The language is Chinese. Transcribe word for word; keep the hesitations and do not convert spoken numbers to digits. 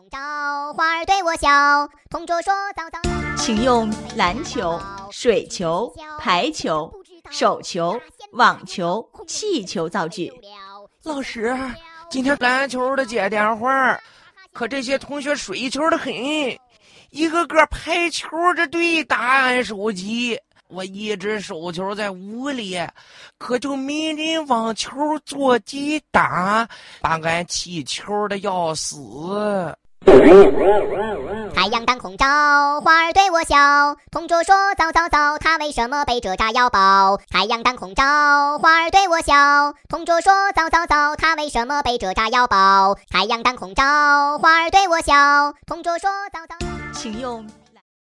照，花儿对我笑，同桌说早早早。 请用篮球、水球、排球、手球、网球、气球造句。 老师，今天篮球的接电话，可这些同学水球的很，一个个排球着对打俺手机。我一直手球在屋里，可就没人往球做击打，把俺气球的要死。 太阳当空照，花儿对我笑，同桌说早早早，他为什么背着炸药包？太阳当空照，花儿对我笑，同桌说早早早，他为什么背着炸药包？太阳当空照，花儿对我笑，同桌说早早早。 请用